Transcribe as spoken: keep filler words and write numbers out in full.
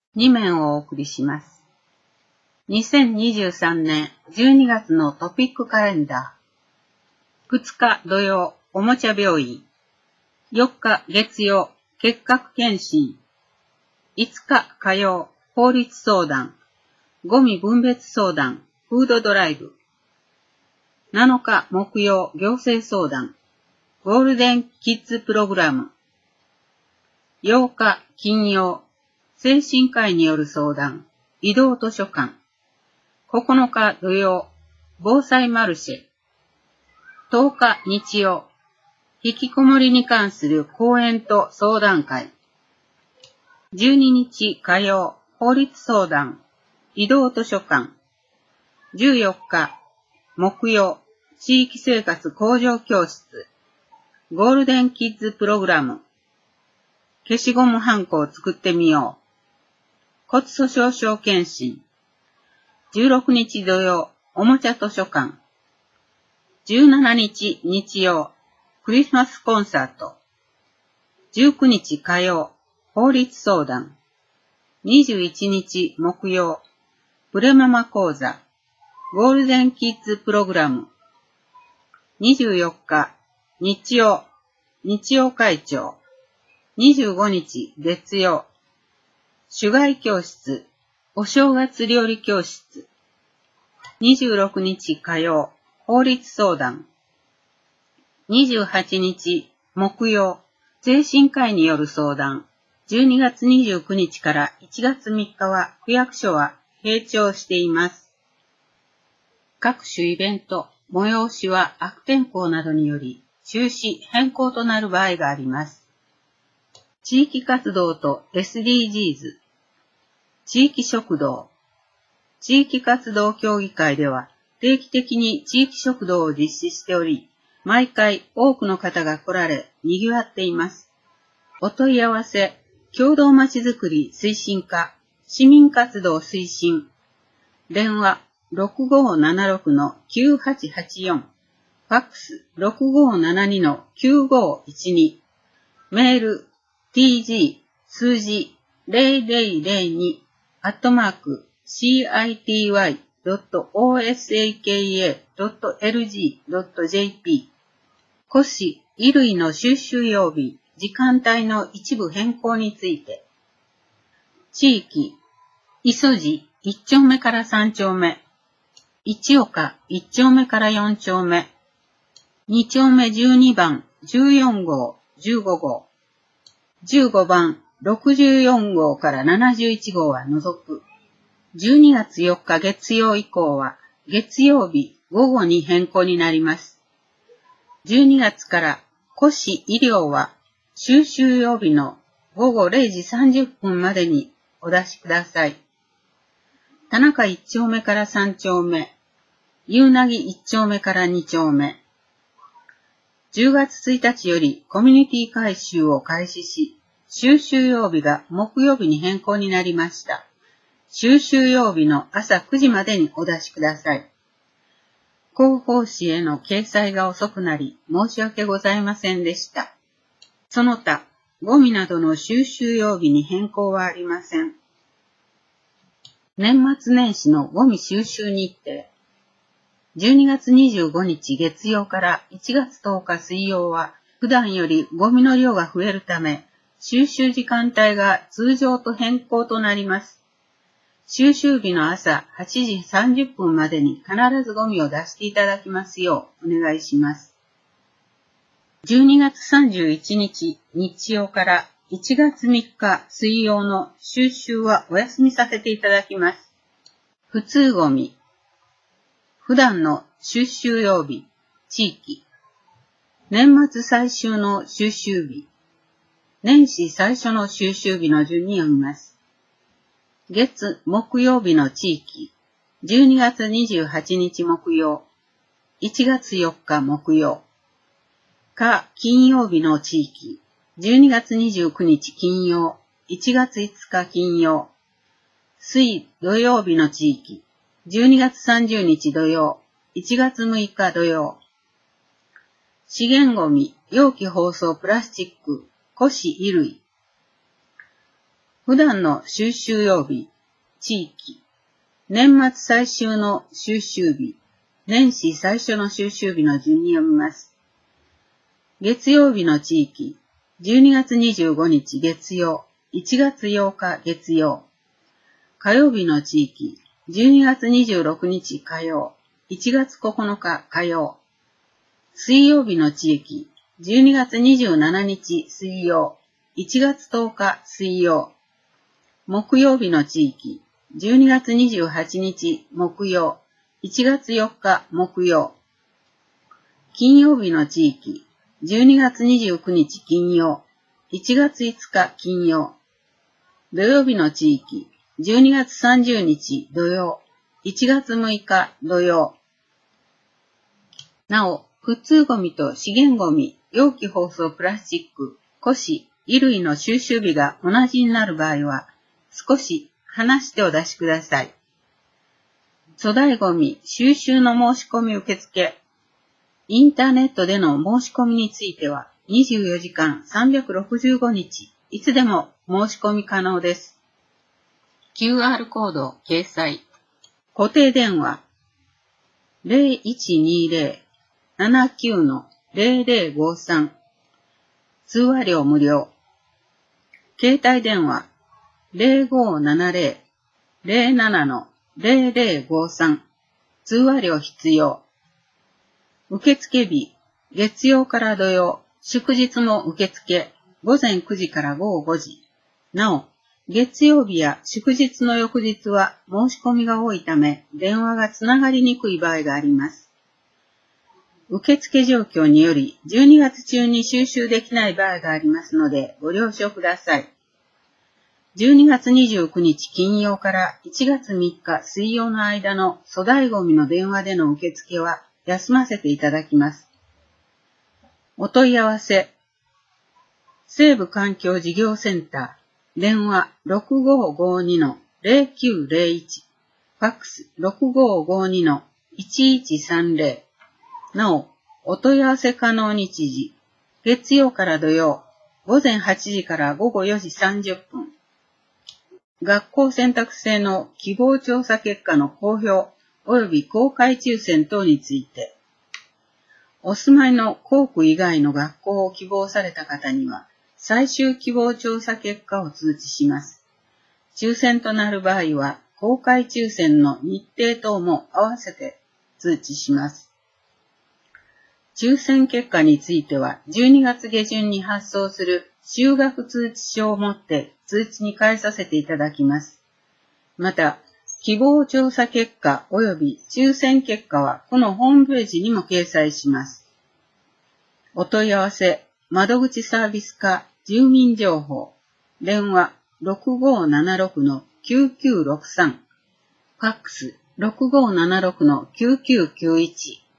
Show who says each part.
Speaker 1: に面をお送りします。にせんにじゅうさんねんじゅうにがつのトピックカレンダー。ふつか土曜、おもちゃ病院。よっか月曜、結核検診。いつか火曜、法律相談。ゴミ分別相談、フードドライブ。なのか木曜、行政相談。ゴールデンキッズプログラム。ようか金曜、精神科医による相談、移動図書館。ここのか土曜、防災マルシェ。とおか日曜、引きこもりに関する講演と相談会。じゅうににち火曜、法律相談、移動図書館。じゅうよっか木曜、地域生活向上教室。ゴールデンキッズプログラム。消しゴムハンコを作ってみよう。骨粗鬆症検診。じゅうろくにち土曜、おもちゃ図書館。じゅうしちにち日曜、クリスマスコンサート。じゅうくにち火曜、法律相談。にじゅういちにち木曜、プレママ講座。ゴールデンキッズプログラム。にじゅうよっか日曜、日曜会長。にじゅうごにち月曜、手芸教室、お正月料理教室。にじゅうろくにち火曜、法律相談。にじゅうはちにち木曜、精神科医による相談。じゅうにがつにじゅうくにちからいちがつみっかは区役所は閉庁しています。各種イベント、催しは悪天候などにより中止、変更となる場合があります。地域活動と エスディージーズ、地域食堂。地域活動協議会では定期的に地域食堂を実施しており、毎回多くの方が来られ、賑わっています。お問い合わせ、共同まちづくり推進課、市民活動推進。電話 ろくごーななろくのきゅうはちはちよん、ファックス ろくごーななにのきゅうごーいちに、メール ティージー 数字 ゼロゼロゼロに アットマーク シーアイティーワイ ドット オーエスエーケーエー ドット エルジー ドット ジェーピー 古紙衣類の収集曜日時間帯の一部変更について。地域磯路いち丁目からさん丁目、市岡いち丁目からよん丁目、に丁目じゅうにばん、じゅうよん号、じゅうご号、じゅうごばん、ろくじゅうよん号からななじゅういち号は除く。じゅうにがつよっか月曜以降は月曜日午後に変更になります。じゅうにがつから古紙医療は収集曜日の午後れいじさんじゅっぷんまでにお出しください。田中いち丁目からさん丁目、夕凪いち丁目からに丁目。じゅうがつついたちよりコミュニティ改修を開始し、収集曜日が木曜日に変更になりました。収集曜日の朝くじまでにお出しください。広報誌への掲載が遅くなり申し訳ございませんでした。その他、ゴミなどの収集曜日に変更はありません。年末年始のゴミ収集日程。じゅうにがつにじゅうごにち月曜からいちがつとおか水曜は普段よりゴミの量が増えるため、収集時間帯が通常と変更となります。収集日の朝はちじさんじゅっぷんまでに必ずゴミを出していただきますようお願いします。じゅうにがつさんじゅういちにち日曜からいちがつみっか水曜の収集はお休みさせていただきます。普通ゴミ。普段の収集曜日、地域。年末最終の収集日。年始最初の収集日の順に読みます。月、木曜日の地域。じゅうにがつにじゅうはちにち木曜。いちがつよっか木曜。火、金曜日の地域。じゅうにがつにじゅうくにち金曜。いちがついつか金曜。水、土曜日の地域。じゅうにがつさんじゅうにち土曜。いちがつむいか土曜。資源ゴミ、容器包装プラスチック、古紙衣類。 普段の収集曜日、地域、年末最終の収集日、年始最初の収集日の順に読みます。月曜日の地域、じゅうにがつにじゅうごにち月曜、いちがつようか月曜。火曜日の地域、じゅうにがつにじゅうろくにち火曜、いちがつここのか火曜。水曜日の地域、じゅうにがつにじゅうしちにち水曜、いちがつとおか水曜。木曜日の地域、じゅうにがつにじゅうはちにち木曜、いちがつよっか木曜。金曜日の地域、じゅうにがつにじゅうくにち金曜、いちがついつか金曜。土曜日の地域、じゅうにがつさんじゅうにち土曜、いちがつむいか土曜。なお、普通ゴミと資源ゴミ、容器包装プラスチック、古紙、衣類の収集日が同じになる場合は、少し離してお出しください。粗大ゴミ収集の申し込み受付。インターネットでの申し込みについては、にじゅうよじかんさんびゃくろくじゅうごにち、いつでも申し込み可能です。キューアール コード掲載。固定電話 ゼロいちにゼロ ななきゅう ゼロゼロごさん。通話料無料。携帯電話 ゼロごななゼロ ゼロなな ゼロゼロごさん。通話料必要。受付日、月曜から土曜、祝日も受付、ごぜんくじからごごごじ。なお、月曜日や祝日の翌日は申し込みが多いため、電話がつながりにくい場合があります。受付状況により、じゅうにがつ中に収集できない場合がありますので、ご了承ください。じゅうにがつにじゅうくにち金曜からいちがつみっか水曜の間の粗大ゴミの電話での受付は休ませていただきます。お問い合わせ。西部環境事業センター、電話 ろくごーごーに ゼロきゅうゼロいち、ファックス ろくごーごーに いちいちさんゼロ。なお、お問い合わせ可能日時、月曜から土曜、ごぜんはちじからごごよじさんじゅっぷん。学校選択制の希望調査結果の公表及び公開抽選等について、お住まいの校区以外の学校を希望された方には、最終希望調査結果を通知します。抽選となる場合は、公開抽選の日程等も合わせて通知します。抽選結果については、じゅうにがつげじゅんに発送する就学通知書をもって通知に返させていただきます。また、希望調査結果及び抽選結果はこのホームページにも掲載します。お問い合わせ、窓口サービス課住民情報、電話 ろくごーななろく きゅうきゅうろくさん、ファックス ろくごーななろく きゅうきゅうきゅういち。